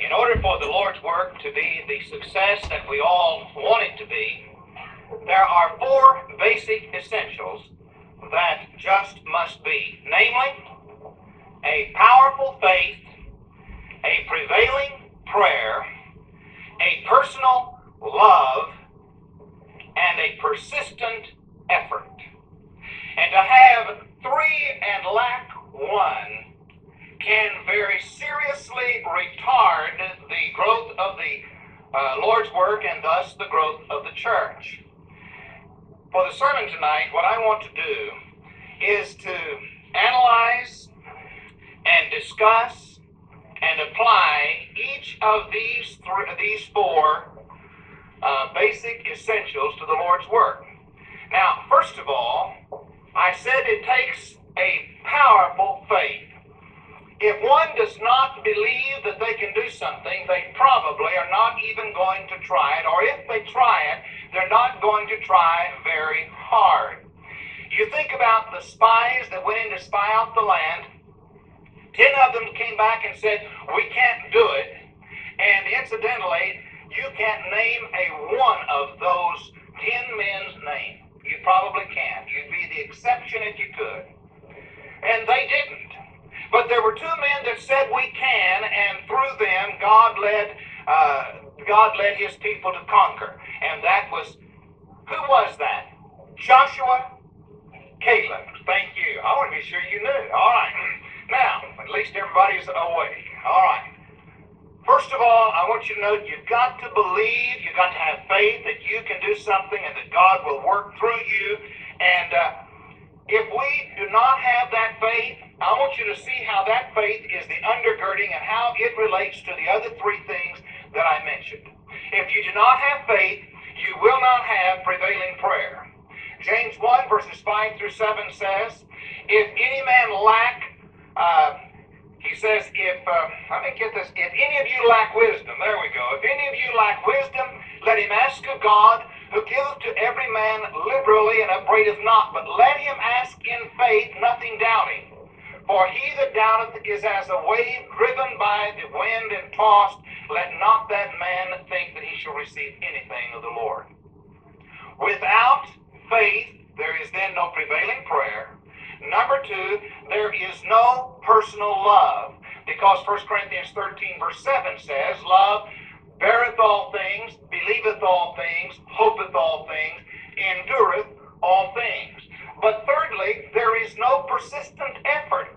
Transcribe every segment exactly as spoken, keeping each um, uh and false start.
In order for the Lord's work to be the success that we all want it to be, there are four basic essentials that just must be. Namely, a powerful faith, a prevailing prayer, a personal love, and a persistent effort. And to have three and lack one can very seriously retard the growth of the uh, Lord's work and thus the growth of the church. For the sermon tonight, what I want to do is to analyze and discuss and apply each of these th- these four uh, basic essentials to the Lord's work. Now, first of all, I said it takes a powerful faith. If one does not believe that they can do something, they probably are not even going to try it, or if they try it, they're not going to try very hard. You think about the spies that went in to spy out the land. Ten of them came back and said, "We can't do it." And incidentally, you can't name a one of those ten men's name. You probably can't. You'd be the exception if you could. And they didn't. But there were two men that said we can, and through them God led uh, God led his people to conquer. And that was, who was that? Joshua, Caleb. Thank you. I want to be sure you knew. All right. Now, at least everybody's awake. All right. First of all, I want you to know you've got to believe, you've got to have faith that you can do something and that God will work through you. And uh, if we do not have that faith, I want you to see how that faith is the undergirding and how it relates to the other three things that I mentioned. If you do not have faith, you will not have prevailing prayer. James one verses five through seven says, if any man lack, uh, he says, if, uh, let me get this, if any of you lack wisdom, there we go, if any of you lack wisdom, let him ask of God, who giveth to every man liberally and upbraideth not, but let him ask in faith, nothing doubting. For he that doubteth is as a wave driven by the wind and tossed. Let not that man think that he shall receive anything of the Lord. Without faith, there is then no prevailing prayer. Number two, there is no personal love. Because First Corinthians thirteen verse seven says, love beareth all things, believeth all things, hopeth all things, endureth all things. But thirdly, there is no persistent effort.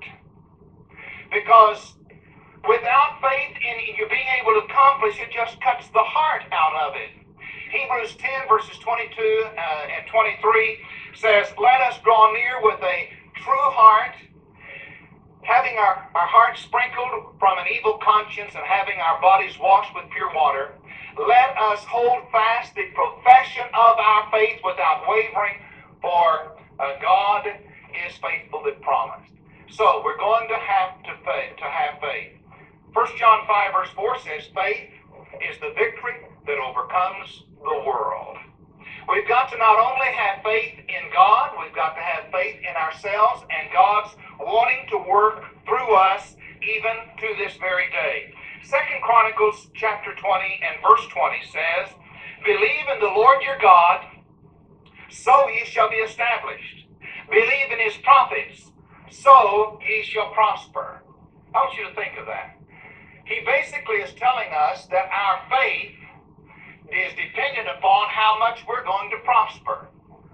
Because without faith in you being able to accomplish, it just cuts the heart out of it. Hebrews ten verses twenty-two uh, and twenty-three says, let us draw near with a true heart, having our, our hearts sprinkled from an evil conscience and having our bodies washed with pure water. Let us hold fast the profession of our faith without wavering, for uh, God is faithful that promised. So we're going to have to, faith, to have faith. First John five verse four says, faith is the victory that overcomes the world. We've got to not only have faith in God, we've got to have faith in ourselves and God's wanting to work through us even to this very day. Second Chronicles chapter twenty and verse twenty says, believe in the Lord your God, so ye shall be established. Believe in his prophets, so ye shall prosper. I want you to think of that. He basically is telling us that our faith is dependent upon how much we're going to prosper.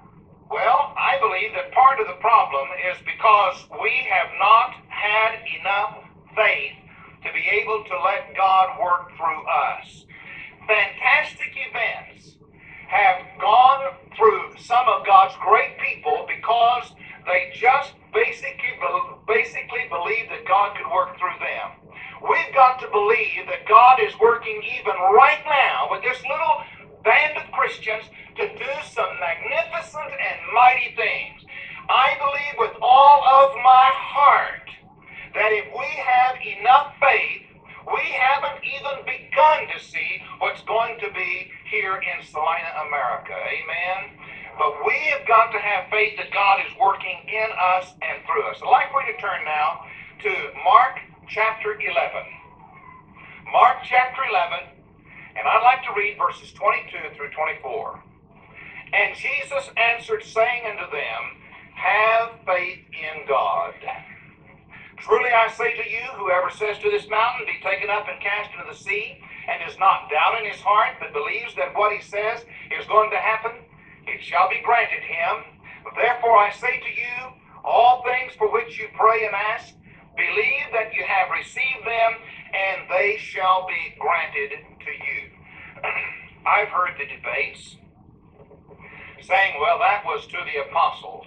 Well, I believe that part of the problem is because we have not had enough faith to be able to let God work through us. Fantastic events have gone through some of God's great people because they just basically, basically believed that God could work through them. We've got to believe that God is working even right now with this little band of Christians to do some magnificent and mighty things. I believe with all of my heart that if we have enough faith, we haven't even begun to see what's going to be here in Salina, America. Amen? But we have got to have faith that God is working in us and through us. I'd like for you to turn now to Mark chapter eleven. Mark chapter eleven, and I'd like to read verses twenty-two through twenty-four. And Jesus answered, saying unto them, have faith in God. Truly I say to you, whoever says to this mountain, be taken up and cast into the sea, and does not doubt in his heart, but believes that what he says is going to happen, it shall be granted him. Therefore I say to you, all things for which you pray and ask, believe that you have received them, and they shall be granted to you. I've heard the debates saying, well, that was to the apostles.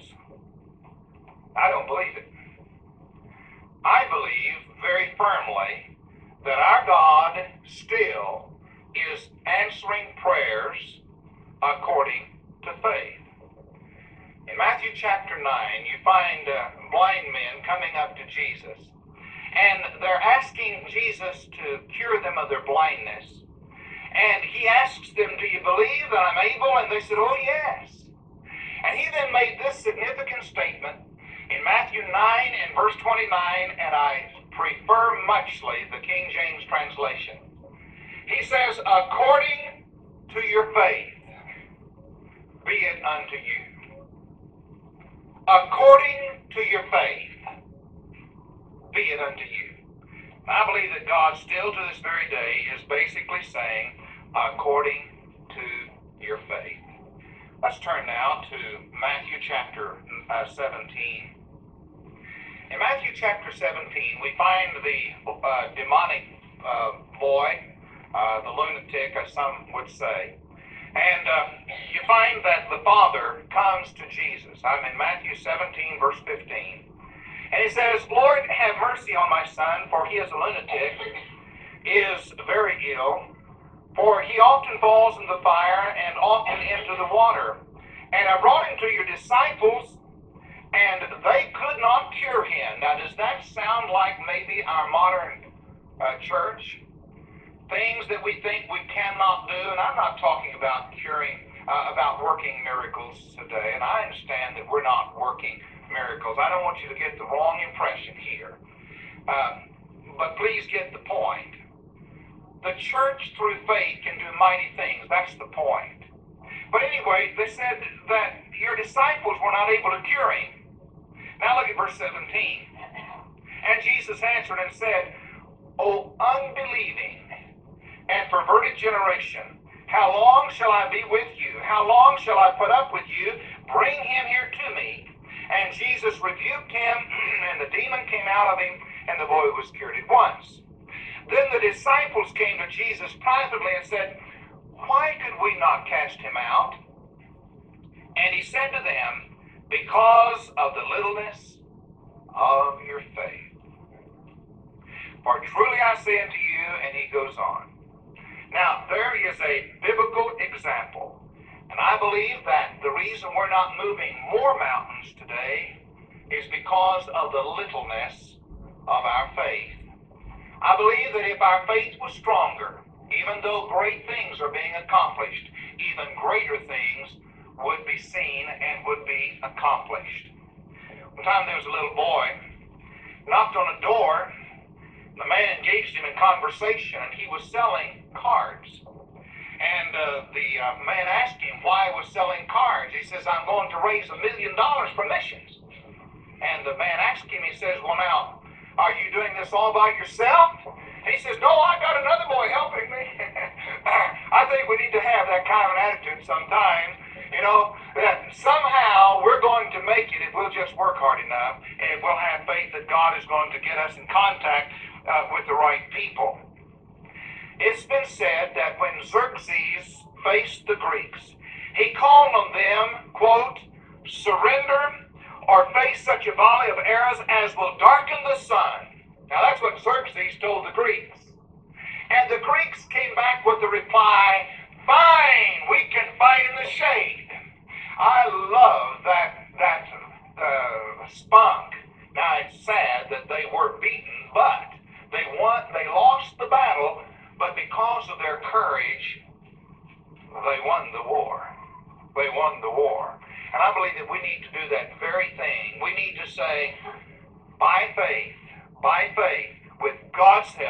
I don't believe it. I believe very firmly that our God still is answering prayers according to faith. In Matthew chapter nine, you find uh, blind men coming up to Jesus, and they're asking Jesus to cure them of their blindness. And he asks them, do you believe that I'm able? And they said, oh yes. And he then made this significant statement in Matthew nine and verse twenty-nine, and I prefer muchly the King James translation. He says, according to your faith, be it unto you. According to your faith, be it unto you. I believe that God still to this very day is basically saying, according to your faith. Let's turn now to Matthew chapter uh, seventeen. In Matthew chapter seventeen, we find the uh, demonic uh, boy, uh, the lunatic, as some would say. And uh, you find that the father comes to Jesus. I'm in Matthew seventeen, verse fifteen. And he says, Lord, have mercy on my son, for he is a lunatic, is very ill, for he often falls in the fire and often into the water. And I brought him to your disciples, and they could not cure him. Now, does that sound like maybe our modern uh, church? Things that we think we cannot do, and I'm not talking about curing, uh, about working miracles today, and I understand that we're not working miracles. I don't want you to get the wrong impression here. Uh, but please get the point. The church, through faith, can do mighty things. That's the point. But anyway, they said that your disciples were not able to cure him. Now look at verse seventeen. And Jesus answered and said, O unbelieving and perverted generation, how long shall I be with you? How long shall I put up with you? Bring him here to me. And Jesus rebuked him, and the demon came out of him, and the boy was cured at once. Then the disciples came to Jesus privately and said, why could we not cast him out? And he said to them, because of the littleness of your faith. For truly I say unto you, and he goes on. Now, there is a biblical example, and I believe that the reason we're not moving more mountains today is because of the littleness of our faith. I believe that if our faith was stronger, even though great things are being accomplished, even greater things would be seen and would be accomplished. One time there was a little boy, knocked on a door, the man engaged him in conversation, and he was selling cards. And uh, the uh, man asked him why he was selling cards. He says, I'm going to raise a million dollars for missions. And the man asked him, he says, well now, are you doing this all by yourself? He says, no, I got another boy helping me. I think we need to have that kind of an attitude sometimes. You know, that somehow we're going to make it if we'll just work hard enough, and if we'll have faith that God is going to get us in contact uh, with the right people. It's been said that when Xerxes faced the Greeks, he called on them, quote, surrender or face such a volley of arrows as will darken the sun. Now that's what Xerxes told the Greeks. And the Greeks came back with the reply, fine, we can fight in the shade. I love that, that uh, spunk. Now it's sad that they were beaten, but they won, they lost the battle, but because of their courage, they won the war. They won the war. And I believe that we need to do that very thing. We need to say, by faith, by faith, with God's help,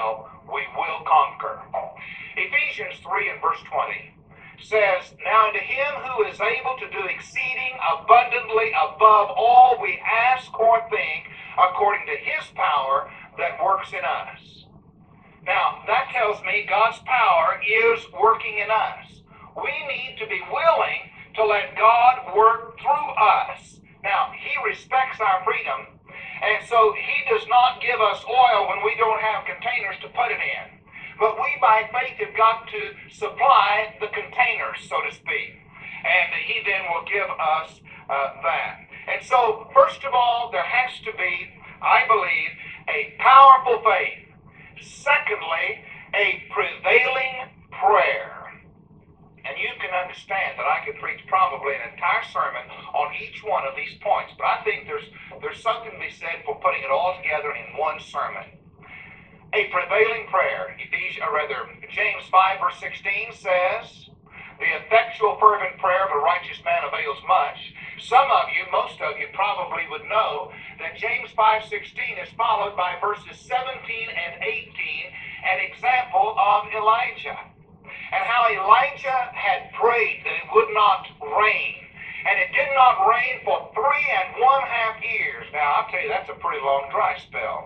we will conquer. Ephesians three and verse twenty says, "Now unto him who is able to do exceeding abundantly above all we ask or think, according to his power that works in us." Now, that tells me God's power is working in us. We need to be willing to let God work through us. Now, he respects our freedom, and so he does not give us oil when we don't have containers to put it in. But we, by faith, have got to supply the containers, so to speak. And he then will give us uh, that. And so, first of all, there has to be, I believe, a powerful faith. Secondly, a prevailing prayer. And you can understand that I could preach probably an entire sermon on each one of these points. But I think there's, there's something to be said for putting it all together in one sermon. A prevailing prayer. Ephesians, or rather, James five verse sixteen says, "The effectual fervent prayer of a righteous man avails much." Some of you, most of you probably would know that James five sixteen is followed by verses seventeen and eighteen, an example of Elijah. And how Elijah had prayed that it would not rain. And it did not rain for three and one half years. Now, I'll tell you, that's a pretty long dry spell.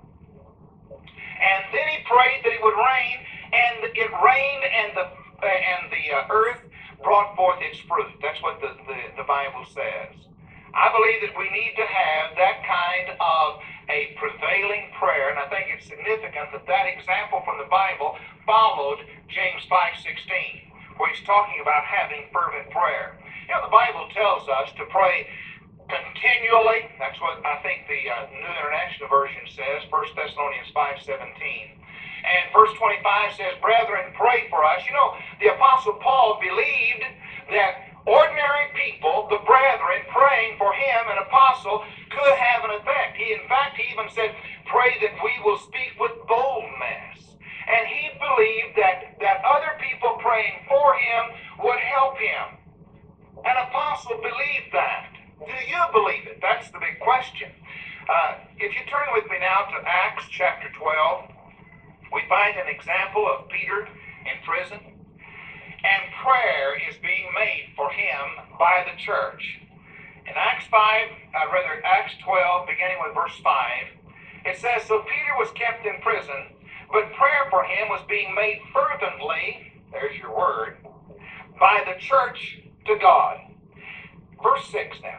And then he prayed that it would rain, and it rained, and the uh, and the uh, earth brought forth its fruit. That's what the, the, the Bible says. I believe that we need to have that kind of a prevailing prayer, and I think it's significant that that example from the Bible followed James five sixteen, where he's talking about having fervent prayer. You know, the Bible tells us to pray continually. That's what I think the uh, New International Version says, First Thessalonians five seventeen. And verse twenty-five says, "Brethren, pray for us." You know, the Apostle Paul believed that ordinary people, the brethren, praying for him, an apostle, could have an effect. He, in fact, he even said, "Pray that we will speak with boldness." And he believed that, that other people praying for him would help him. An apostle believed that. Do you believe it? That's the big question. Uh, if you turn with me now to Acts chapter twelve, we find an example of Peter in prison. And prayer is being made for him by the church. In Acts five, uh, rather Acts twelve, beginning with verse five, it says, "So Peter was kept in prison, but prayer for him was being made fervently," there's your word, "by the church to God." Verse six now.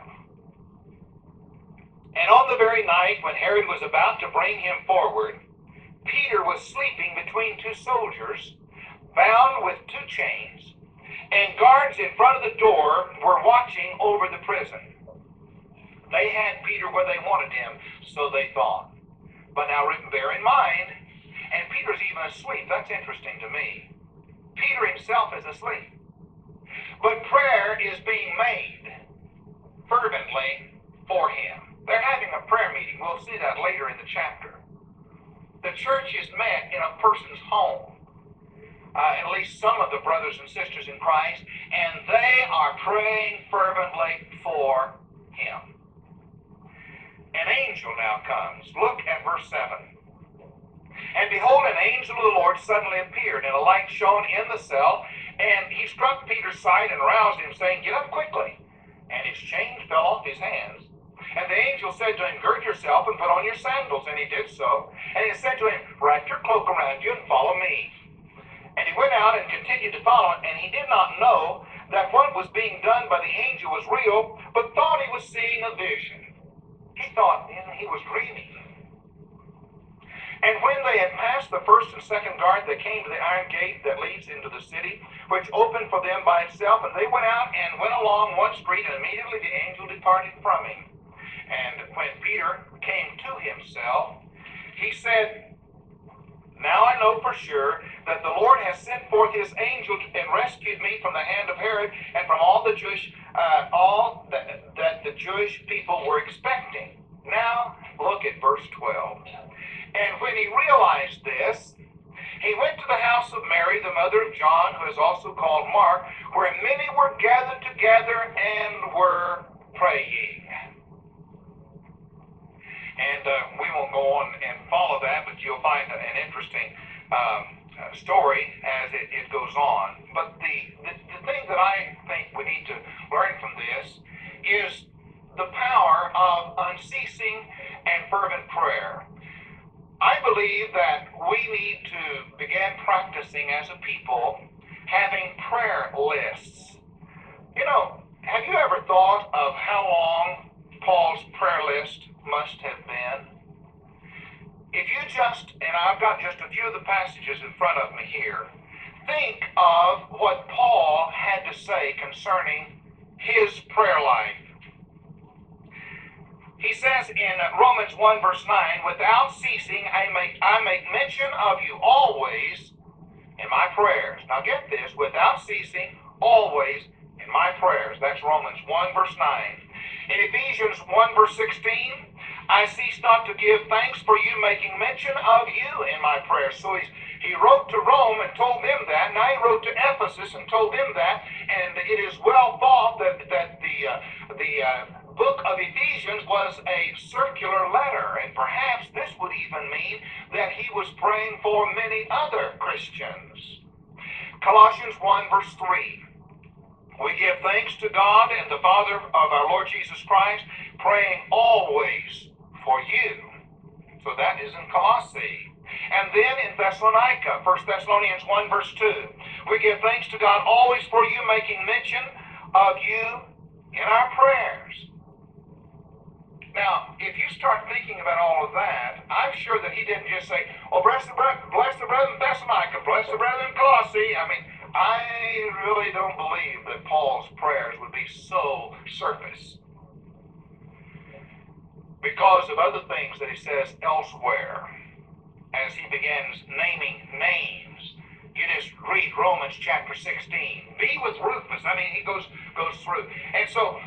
"And on the very night when Herod was about to bring him forward, Peter was sleeping between two soldiers, bound with two chains, and guards in front of the door were watching over the prison." They had Peter where they wanted him, so they thought. But now bear in mind, and Peter's even asleep. That's interesting to me. Peter himself is asleep. But prayer is being made fervently for him. They're having a prayer meeting. We'll see that later in the chapter. The church is met in a person's home. Uh, at least some of the brothers and sisters in Christ, and they are praying fervently for him. An angel now comes. Look at verse seven. "And behold, an angel of the Lord suddenly appeared, and a light shone in the cell, and he struck Peter's side and roused him, saying, 'Get up quickly.' And his chains fell off his hands. And the angel said to him, 'Gird yourself and put on your sandals.' And he did so. And he said to him, 'Wrap your cloak around you and follow me.' And he went out and continued to follow him, and he did not know that what was being done by the angel was real, but thought he was seeing a vision." He thought he was dreaming. "And when they had passed the first and second guard, they came to the iron gate that leads into the city, which opened for them by itself. And they went out and went along one street, and immediately the angel departed from him. And when Peter came to himself, he said, 'Now I know for sure that the Lord has sent forth his angel and rescued me from the hand of Herod and from all the Jewish, uh, all that, that the Jewish people were expecting.'" Now look at verse twelve. "And when he realized this, he went to the house of Mary, the mother of John, who is also called Mark, where many were gathered together and were praying." And uh, we won't go on and follow that, but you'll find an interesting um, uh, story as it, it goes on. But the, the, the thing that I think we need to learn from this is the power of unceasing and fervent prayer. I believe that we need to begin practicing as a people having prayer lists. You know, have you ever thought of how long Paul's prayer list must have been? If you just, and I've got just a few of the passages in front of me here, think of what Paul had to say concerning his prayer life. He says in Romans one verse nine, without ceasing I make, I make mention of you always in my prayers. Now get this, without ceasing, always in my prayers. That's Romans one verse nine. In Ephesians one verse sixteen, I cease not to give thanks for you, making mention of you in my prayers. So he's, he wrote to Rome and told them that. Now he wrote to Ephesus and told them that. And it is well thought that, that the, uh, the uh, book of Ephesians was a circular letter. And perhaps this would even mean that he was praying for many other Christians. Colossians one verse three. We give thanks to God and the Father of our Lord Jesus Christ, praying always for you. So that is in Colossae. And then in Thessalonica, First Thessalonians one verse two, we give thanks to God always for you, making mention of you in our prayers. Now, if you start thinking about all of that, I'm sure that he didn't just say, oh, bless the, bless the brethren in Thessalonica, bless the brethren in Colossae. I mean, I really don't believe that Paul's prayers would be so surface, because of other things that he says elsewhere as he begins naming names. You just read Romans chapter sixteen. Be with Rufus. I mean, he goes goes through. And so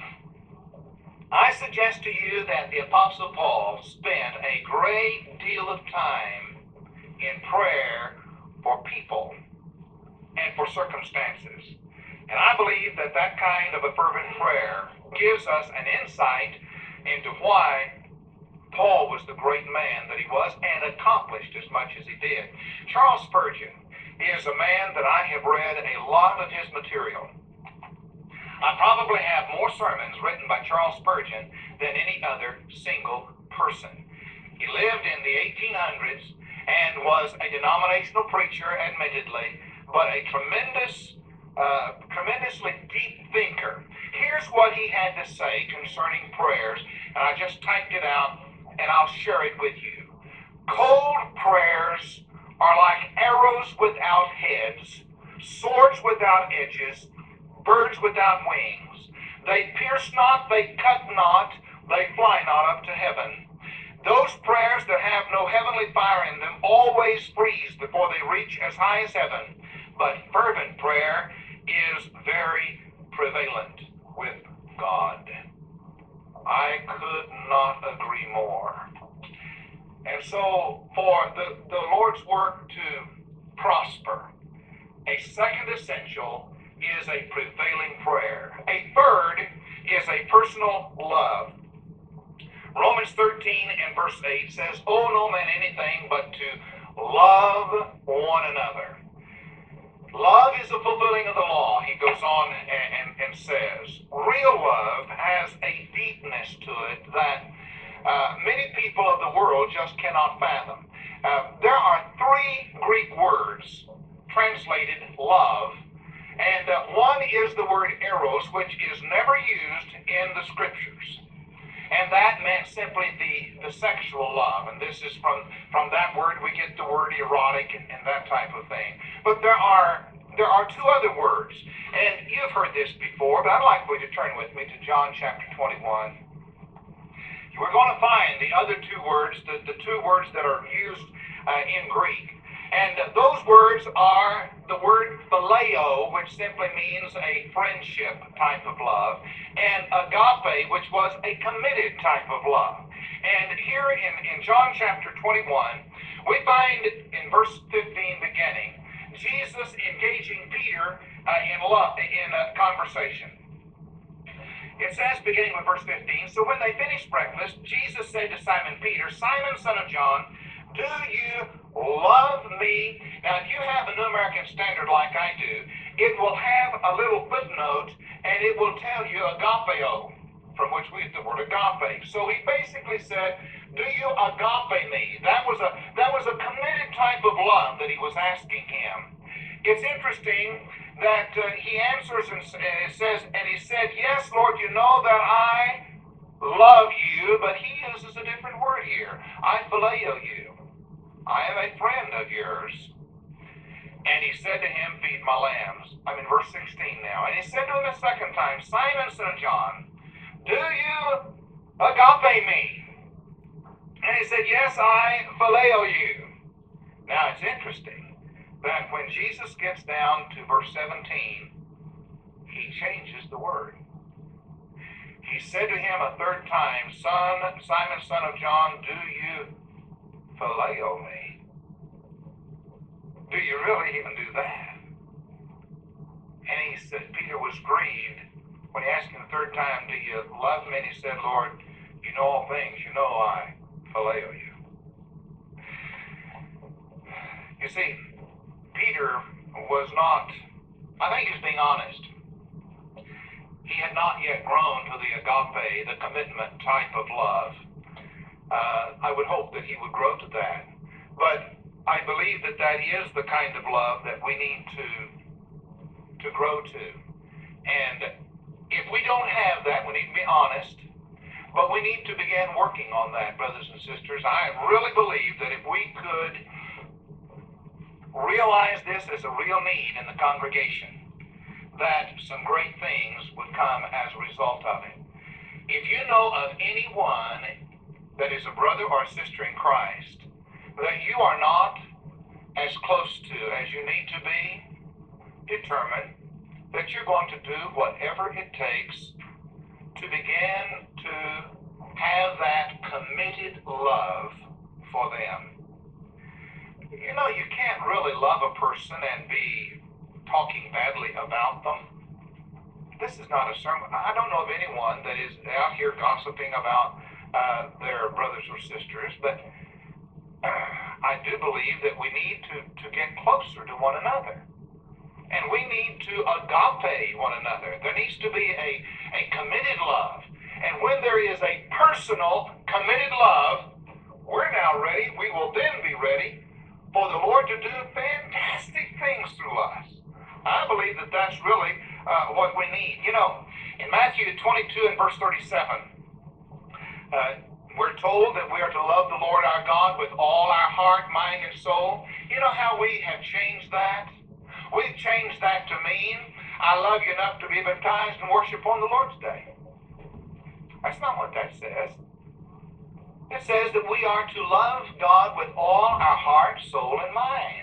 I suggest to you that the Apostle Paul spent a great deal of time in prayer for people and for circumstances. And I believe that that kind of a fervent prayer gives us an insight into why Paul was the great man that he was and accomplished as much as he did. Charles Spurgeon is a man that I have read a lot of his material. I probably have more sermons written by Charles Spurgeon than any other single person. He lived in the eighteen hundreds and was a denominational preacher, admittedly, but a tremendous, uh, tremendously deep thinker. Here's what he had to say concerning prayers, and I just typed it out, and I'll share it with you. Cold prayers are like arrows without heads, swords without edges, birds without wings. They pierce not, they cut not, they fly not up to heaven. Those prayers that have no heavenly fire in them always freeze before they reach as high as heaven. But fervent prayer is very prevalent with God. I could not agree more. And so for the, the Lord's work to prosper, a second essential is a prevailing prayer. A third is a personal love. Romans thirteen and verse eight says, owe no man anything but to love one another. Love is the fulfilling of the law, he goes on and, and, and says. Real love has a deepness to it that uh, many people of the world just cannot fathom. Uh, there are three Greek words translated love, and uh, one is the word eros, which is never used in the scriptures. And that meant simply the, the sexual love. And this is from, from that word we get the word erotic and, and that type of thing. But there are there are two other words. And you've heard this before, but I'd like for you to turn with me to John chapter twenty-one. We're going to find the other two words, the, the two words that are used uh, in Greek. And uh, those words are the word phileo, which simply means a friendship type of love, and agape, which was a committed type of love. And here in, in John chapter twenty-one, we find in verse fifteen beginning, Jesus engaging Peter uh, in love, in a conversation. It says, beginning with verse fifteen, so when they finished breakfast, Jesus said to Simon Peter, Simon, son of John, do you love me New American Standard like I do, it will have a little footnote and it will tell you agapeo, from which we get the word agape. So he basically said, do you agape me? That was a that was a committed type of love that he was asking him. It's interesting that uh, he answers and uh, says, and he said, yes, Lord, you know that I love you, but he uses a different word here. I phileo you. I am a friend of yours. And he said to him, feed my lambs. I'm in verse sixteen now. And he said to him a second time, Simon, son of John, do you agape me? And he said, yes, I phileo you. Now it's interesting that when Jesus gets down to verse seventeen, he changes the word. He said to him a third time, Son, Simon, son of John, do you phileo me? Do you really even do that? And he said, Peter was grieved when he asked him the third time, do you love me? And he said, Lord, you know all things. You know I phileo you. You see, Peter was not, I think he was being honest. He had not yet grown to the agape, the commitment type of love. Uh, I would hope that he would grow to that. But I believe that that is the kind of love that we need to, to grow to. And if we don't have that, we need to be honest. But we need to begin working on that, brothers and sisters. I really believe that if we could realize this as a real need in the congregation, that some great things would come as a result of it. If you know of anyone that is a brother or a sister in Christ that you are not as close to as you need to be, determine that you're going to do whatever it takes to begin to have that committed love for them. You know, you can't really love a person and be talking badly about them. This is not a sermon. I don't know of anyone that is out here gossiping about uh, their brothers or sisters, but uh, I do believe that we need to, to get closer to one another. And we need to agape one another. There needs to be a, a committed love. And when there is a personal, committed love, we're now ready. We will then be ready for the Lord to do fantastic things through us. I believe that that's really uh, what we need. You know, in Matthew twenty-two and verse thirty-seven, uh, we're told that we are to love the Lord our God with all our heart, mind, and soul. You know how we have changed that? We've changed that to mean, I love you enough to be baptized and worship on the Lord's Day. That's not what that says. It says that we are to love God with all our heart, soul, and mind.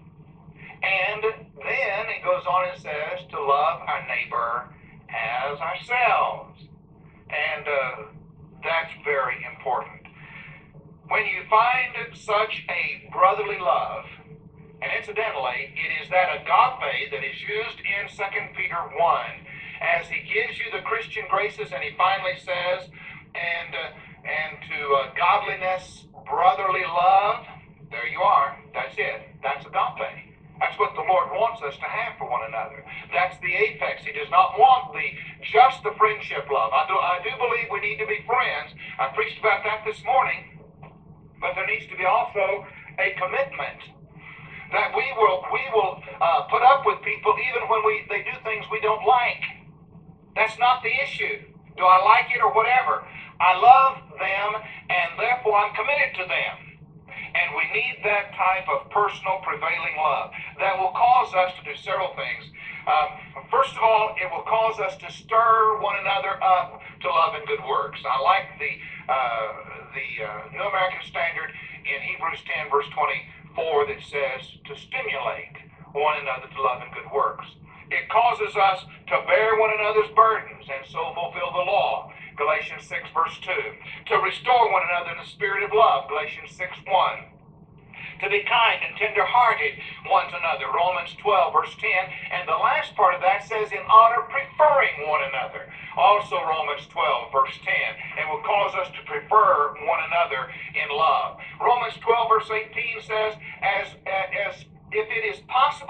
And then it goes on and says to love our neighbor as ourselves. And uh, that's very important. When you find such a brotherly love, and incidentally, it is that agape that is used in Second Peter one, as he gives you the Christian graces, and he finally says, and uh, and to uh, godliness, brotherly love, there you are. That's it. That's agape. That's what the Lord wants us to have for one another. That's the apex. He does not want the just the friendship love. I do, I do believe we need to be friends. I preached about that this morning. But there needs to be also a commitment that we will we will uh, put up with people even when we they do things we don't like. That's not the issue. Do I like it or whatever? I love them, and therefore I'm committed to them. And we need that type of personal prevailing love that will cause us to do several things. Um, first of all, it will cause us to stir one another up to love and good works. I like the uh, the uh, New American Standard in Hebrews ten, verse twenty-four, that says to stimulate one another to love and good works. It causes us to bear one another's burdens and so fulfill the law. Galatians six, verse two. To restore one another in the spirit of love. Galatians six, one. To be kind and tender-hearted one to another. Romans twelve, verse ten. And the last part of that says, in honor, preferring one another. Also Romans twelve, verse ten. And will cause us to prefer one another in love. Romans twelve, verse eighteen says, as, as if it is possible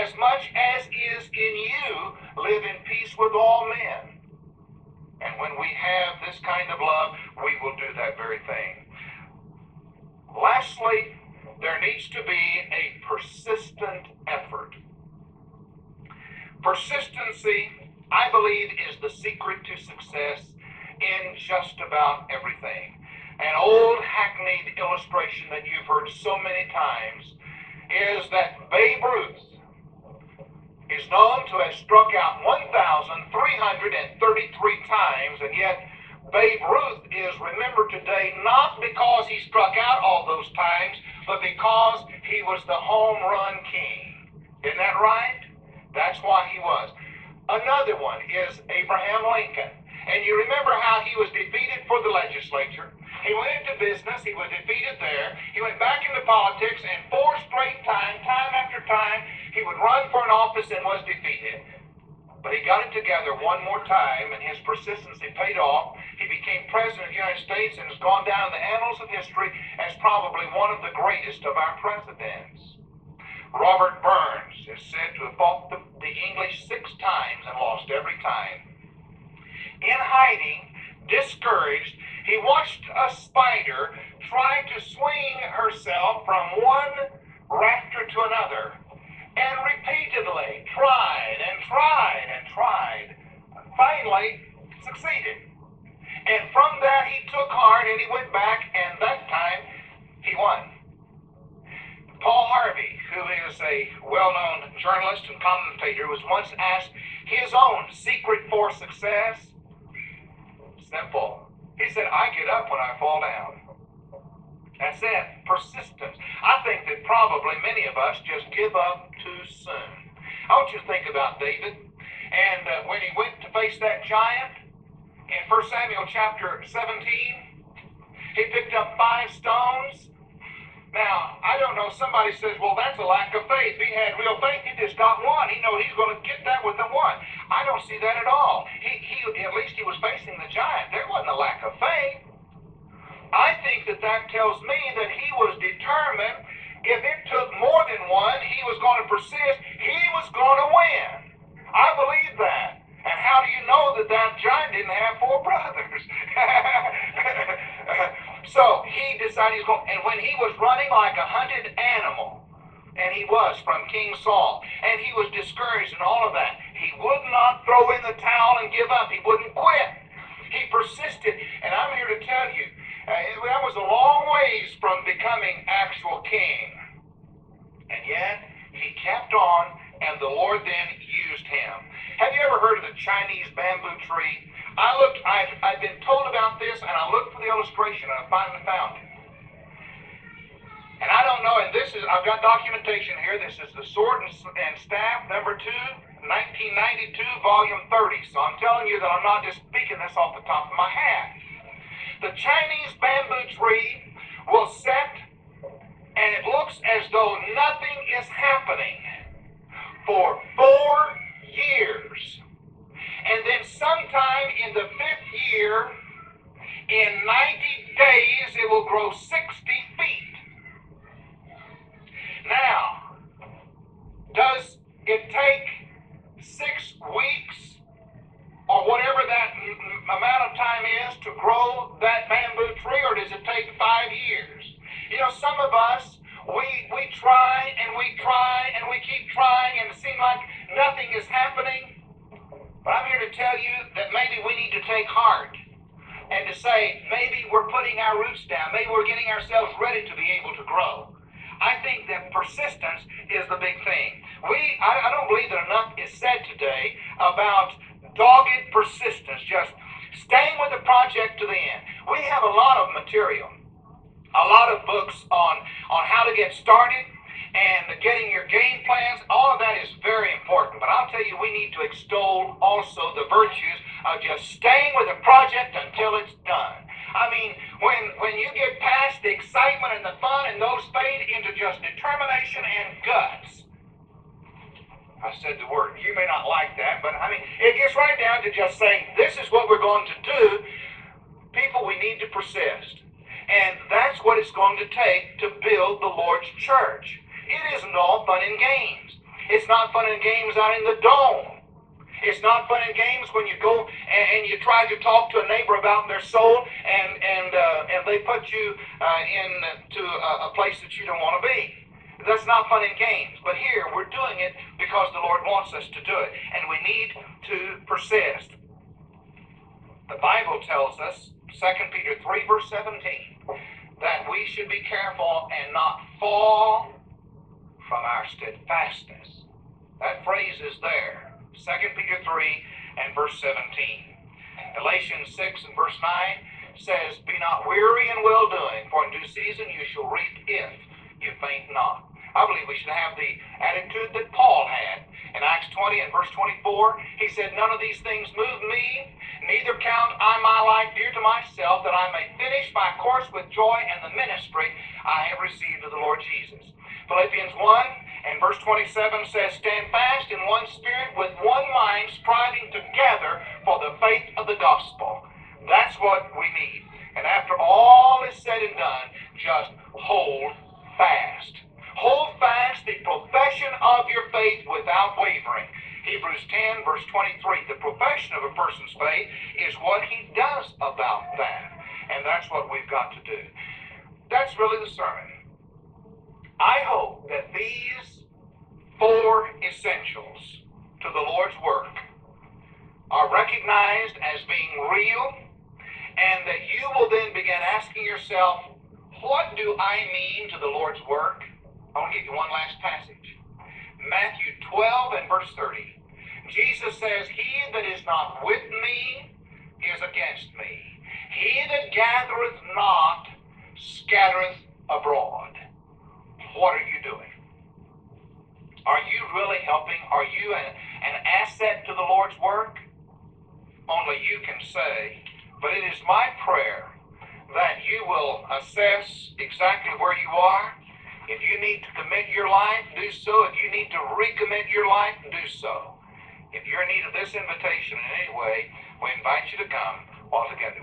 as much as is in you, live in peace with all men. And when we have this kind of love, we will do that very thing. Lastly, there needs to be a persistent effort. Persistency, I believe, is the secret to success in just about everything. An old hackneyed illustration that you've heard so many times is that Babe Ruth is known to have struck out one thousand three hundred thirty-three times, and yet Babe Ruth is remembered today not because he struck out all those times, but because he was the home run king. Isn't that right? That's why he was. Another one is Abraham Lincoln. And you remember how he was defeated for the legislature. He went into business, he was defeated there. He went back into politics, and four straight times, time after time, he would run for an office and was defeated. But he got it together one more time, and his persistence paid off. He became president of the United States and has gone down in the annals of history as probably one of the greatest of our presidents. Robert Burns is said to have fought the, the English six times and lost every time. In hiding, discouraged, he watched a spider try to swing herself from one rafter to another, and repeatedly tried and tried and tried. Finally, succeeded. And from that he took heart and he went back, and that time he won. Paul Harvey, who is a well-known journalist and commentator, was once asked his own secret for success. Simple. He said, I get up when I fall down. That's it. Persistence. I think that probably many of us just give up too soon. I want you to think about David. And uh, when he went to face that giant in First Samuel chapter seventeen, he picked up five stones. Now, I don't know, somebody says, well, that's a lack of faith. He had real faith. He just got one. He knows he's going to get that with the one. I don't see that at all. He, he, at least he was facing the giant. There wasn't a lack of faith. I think that that tells me that he was determined. If it took more than one, he was going to persist. He was going to win. I believe that. And how do you know that that giant didn't have four brothers? So he decided he was going, and when he was running like a hunted animal, and he was from King Saul, and he was discouraged and all of that, he would not throw in the towel and give up. He wouldn't quit. He persisted. And I'm here to tell you, uh, that was a long ways from becoming actual king. And yet, he kept on, and the Lord then used him. Have you ever heard of the Chinese bamboo tree? I looked, I've, I've been told about this, and I looked for the illustration, and I finally found it. And I don't know, and this is, I've got documentation here. This is the Sword and, and Staff, number two, nineteen ninety-two, volume thirty. So I'm telling you that I'm not just speaking this off the top of my hat. The Chinese bamboo tree will set, and it looks as though nothing is happening for four years. And then sometime in the fifth year, in ninety days, it will grow sixty feet. Now, does it take six weeks or whatever that m- amount of time is to grow that bamboo tree, or does it take five years? You know, some of us, we, we try and we try and we keep trying, and it seems like nothing is happening. But I'm here to tell you that maybe we need to take heart and to say, maybe we're putting our roots down. Maybe we're getting ourselves ready to be able to grow. I think that persistence is the big thing. We, I, I don't believe that enough is said today about dogged persistence, just staying with the project to the end. We have a lot of material, a lot of books on, on how to get started, and getting your game plans. All of that is very important. But I'll tell you, we need to extol also the virtues of just staying with a project until it's done. I mean, when, when you get past the excitement and the fun, and those fade into just determination and guts. I said the word. You may not like that, but I mean, it gets right down to just saying, this is what we're going to do. People, we need to persist. And that's what it's going to take to build the Lord's church. It isn't all fun and games. It's not fun and games out in the dome. It's not fun and games when you go and, and you try to talk to a neighbor about their soul, and and uh, and they put you uh, into a, a place that you don't want to be. That's not fun and games. But here we're doing it because the Lord wants us to do it, and we need to persist. The Bible tells us, Second Peter three, verse seventeen, that we should be careful and not fall from our steadfastness. That phrase is there. Second Peter three and verse seventeen. Galatians six and verse nine says, Be not weary in well-doing, for in due season you shall reap if you faint not. I believe we should have the attitude that Paul had. In Acts twenty and verse twenty-four, he said, None of these things move me, neither count I my life dear to myself, that I may finish my course with joy and the ministry I have received of the Lord Jesus. Philippians one and verse twenty-seven says, Stand fast in one spirit, with one mind, striving together for the faith of the gospel. That's what we need. And after all is said and done, just hold fast. Hold fast the profession of your faith without wavering. Hebrews ten, verse twenty-three. The profession of a person's faith is what he does about that. And that's what we've got to do. That's really the sermon. I hope that these four essentials to the Lord's work are recognized as being real, and that you will then begin asking yourself, what do I mean to the Lord's work? I want to give you one last passage. Matthew twelve and verse thirty. Jesus says, He that is not with me is against me. He that gathereth not scattereth abroad. What are you doing? Are you really helping? Are you an, an asset to the Lord's work? Only you can say. But it is my prayer that you will assess exactly where you are. If you need to commit your life, do so. If you need to recommit your life, do so. If you're in need of this invitation in any way, we invite you to come altogether.